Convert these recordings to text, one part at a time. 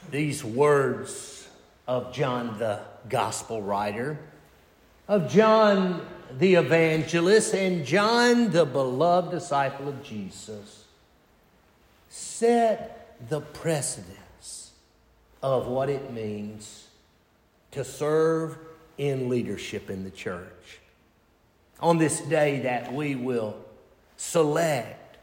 These words of John the Gospel writer, of John the evangelist, and John the beloved disciple of Jesus, set the precedence of what it means to serve in leadership in the church. On this day that we will select,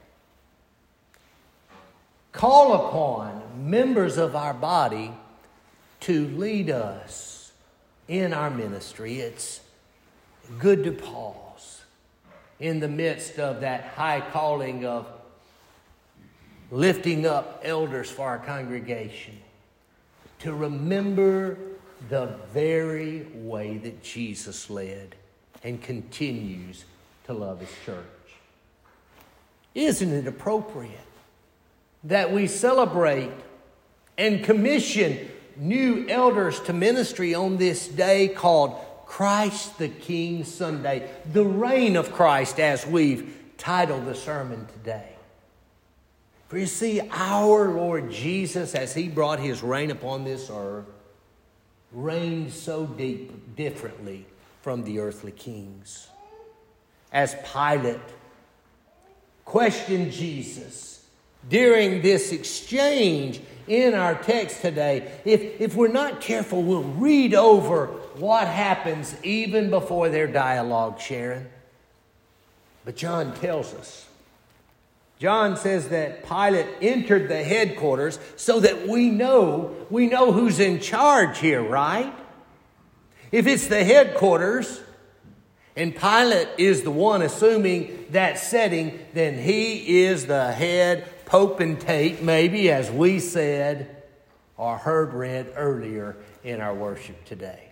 call upon members of our body to lead us in our ministry, it's good to pause in the midst of that high calling of lifting up elders for our congregation to remember the very way that Jesus led and continues to love His church. Isn't it appropriate that we celebrate and commission new elders to ministry on this day called Christ the King Sunday, the reign of Christ, as we've titled the sermon today? For you see, our Lord Jesus, as He brought His reign upon this earth, reigned so differently from the earthly kings. As Pilate questioned Jesus during this exchange in our text today, if we're not careful, we'll read over what happens even before their dialogue, Sharon. But John tells us. John says that Pilate entered the headquarters so that we know who's in charge here, right? If it's the headquarters and Pilate is the one assuming that setting, then he is the head potentate, maybe, as we said or heard read earlier in our worship today.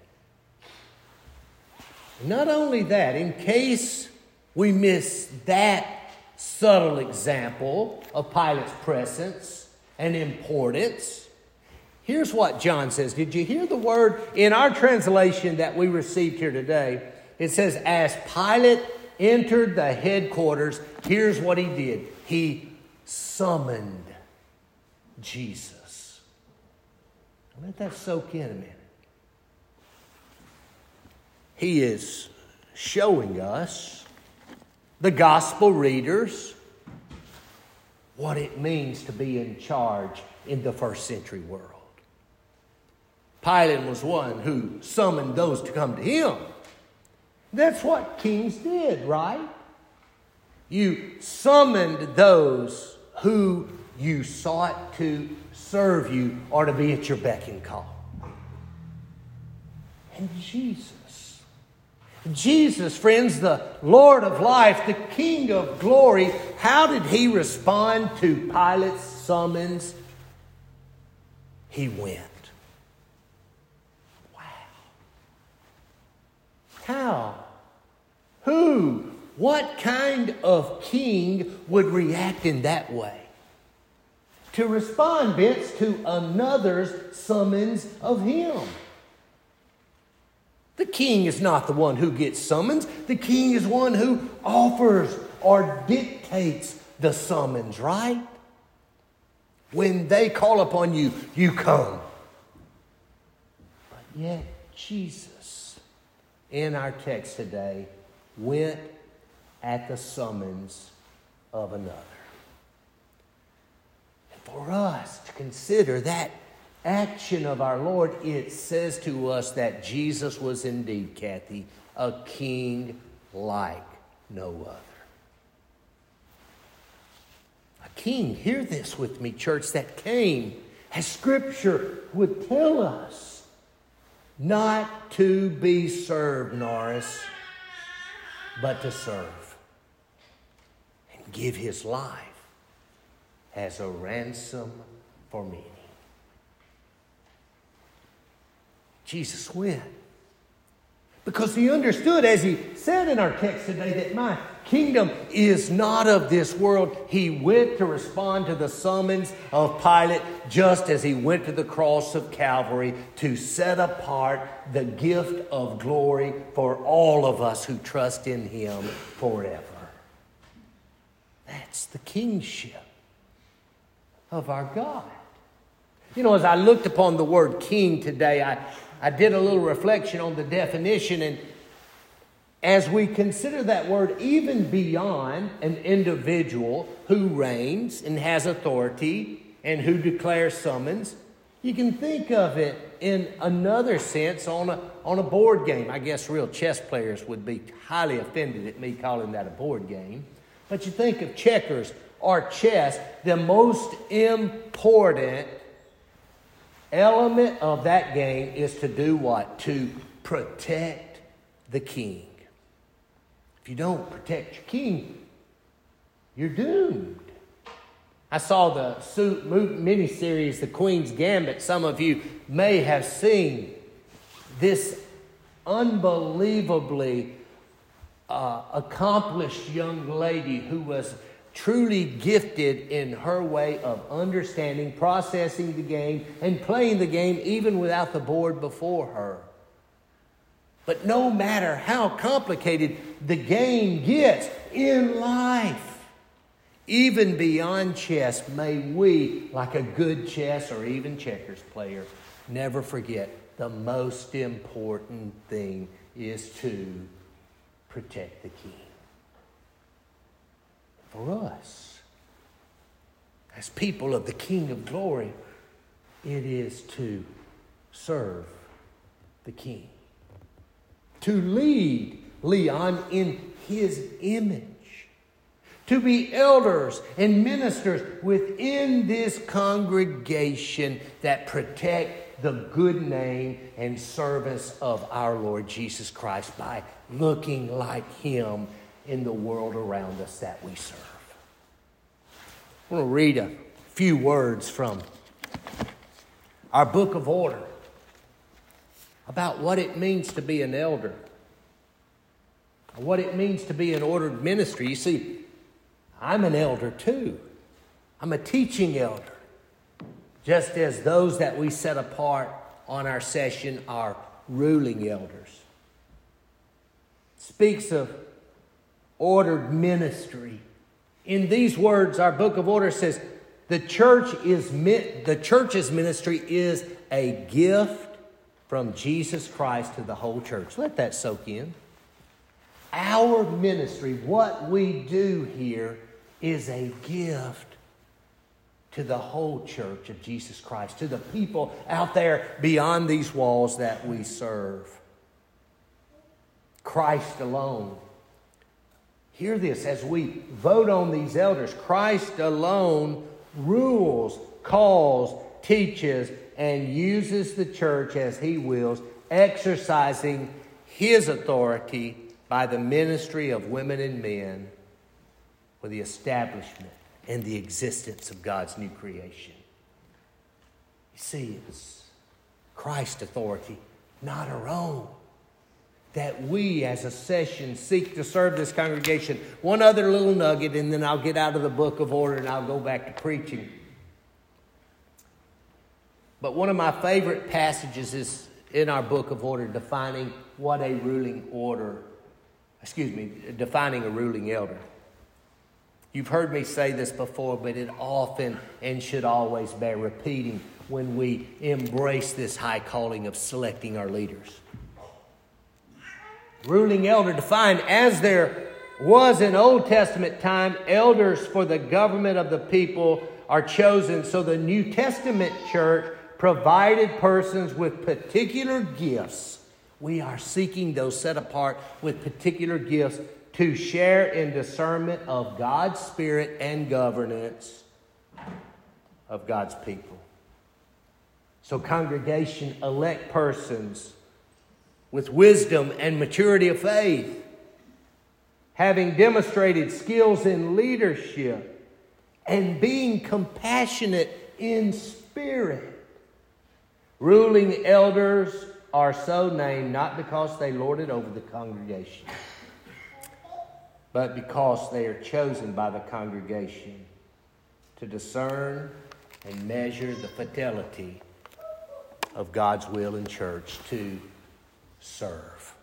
Not only that, in case we miss that subtle example of Pilate's presence and importance, here's what John says. Did you hear the word in our translation that we received here today? It says, as Pilate entered the headquarters, here's what he did. He summoned Jesus. Let that soak in a minute. He is showing us, the gospel readers, what it means to be in charge in the first century world. Pilate was one who summoned those to come to him. That's what kings did, right? You summoned those who you sought to serve you or to be at your beck and call. And Jesus, friends, the Lord of life, the King of glory, how did He respond to Pilate's summons? He went. Wow. How? Who? What kind of king would react in that way? To respond, Vince, to another's summons of him. The king is not the one who gets summons. The king is one who offers or dictates the summons, right? When they call upon you, you come. But yet Jesus, in our text today, went at the summons of another. And for us to consider that action of our Lord, it says to us that Jesus was indeed, Kathy, a king like no other. A king, hear this with me, church, that came, as Scripture would tell us, not to be served, Norris, but to serve and give His life as a ransom for many. Jesus went because He understood, as He said in our text today, that my kingdom is not of this world. He went to respond to the summons of Pilate, just as He went to the cross of Calvary to set apart the gift of glory for all of us who trust in Him forever. That's the kingship of our God. You know, as I looked upon the word king today, I did a little reflection on the definition. And as we consider that word even beyond an individual who reigns and has authority and who declares summons, you can think of it in another sense on a board game. I guess real chess players would be highly offended at me calling that a board game. But you think of checkers or chess, the most important element of that game is to do what? To protect the king. If you don't protect your king, you're doomed. I saw the miniseries, The Queen's Gambit. Some of you may have seen this unbelievably accomplished young lady who was truly gifted in her way of understanding, processing the game, and playing the game even without the board before her. But no matter how complicated the game gets in life, even beyond chess, may we, like a good chess or even checkers player, never forget the most important thing is to protect the king. For us, as people of the King of Glory, it is to serve the King. To lead Leon in his image. To be elders and ministers within this congregation that protect the good name and service of our Lord Jesus Christ by looking like Him in the world around us that we serve. I want to read a few words from our book of order about what it means to be an elder, what it means to be an ordered ministry. You see, I'm an elder too. I'm a teaching elder, just as those that we set apart on our session are ruling elders. It speaks of ordered ministry. In these words, our book of order says, the church's ministry is a gift from Jesus Christ to the whole church. Let that soak in. Our ministry, what we do here, is a gift to the whole church of Jesus Christ, to the people out there beyond these walls that we serve. Christ alone. Hear this as we vote on these elders. Christ alone rules, calls, teaches, and uses the church as He wills, exercising His authority by the ministry of women and men for the establishment and the existence of God's new creation. You see, it's Christ's authority, not our own, that we as a session seek to serve this congregation. One other little nugget, and then I'll get out of the book of order and I'll go back to preaching. But one of my favorite passages is in our book of order defining what a ruling defining a ruling elder. You've heard me say this before, but it often and should always bear repeating when we embrace this high calling of selecting our leaders. Ruling elder defined as there was in Old Testament time, elders for the government of the people are chosen. So the New Testament church provided persons with particular gifts. We are seeking those set apart with particular gifts to share in discernment of God's Spirit and governance of God's people. So congregation elect persons with wisdom and maturity of faith, having demonstrated skills in leadership and being compassionate in spirit. Ruling elders are so named not because they lord it over the congregation, but because they are chosen by the congregation to discern and measure the fidelity of God's will in church to serve.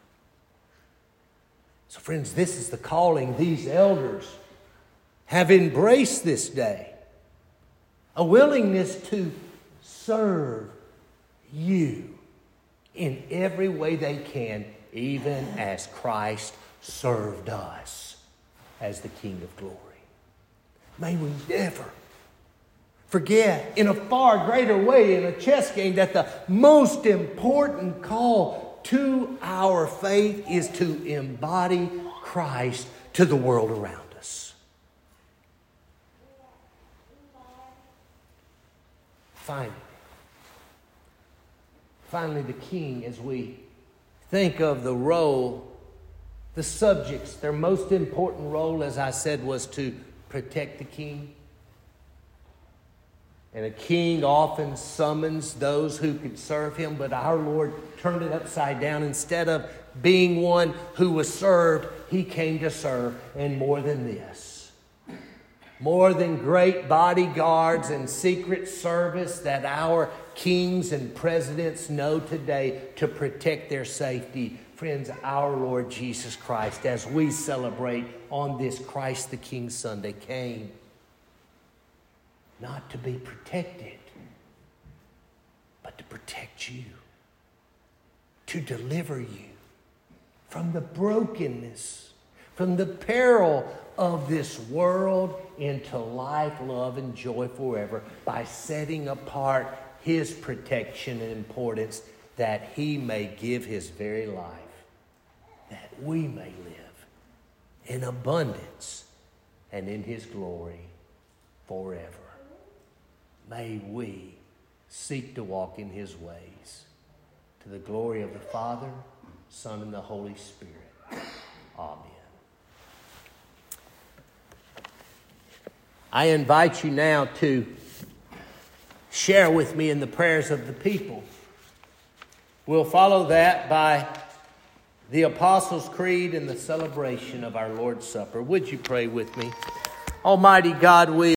So friends, this is the calling these elders have embraced this day. A willingness to serve you in every way they can, even as Christ served us as the King of glory. May we never forget in a far greater way in a chess game that the most important call to our faith is to embody Christ to the world around us. Finally, the king, as we think of the role, the subjects, their most important role, as I said, was to protect the king. And a king often summons those who could serve him, but our Lord turned it upside down. Instead of being one who was served, he came to serve. And more than this, more than great bodyguards and secret service that our kings and presidents know today to protect their safety, friends, our Lord Jesus Christ, as we celebrate on this Christ the King Sunday, came not to be protected, but to protect you, to deliver you from the brokenness, from the peril of this world into life, love, and joy forever by setting apart his protection and importance that he may give his very life, that we may live in abundance and in his glory forever. May we seek to walk in his ways, to the glory of the Father, Son, and the Holy Spirit. Amen. I invite you now to share with me in the prayers of the people. We'll follow that by the Apostles' Creed and the celebration of our Lord's Supper. Would you pray with me? Almighty God, we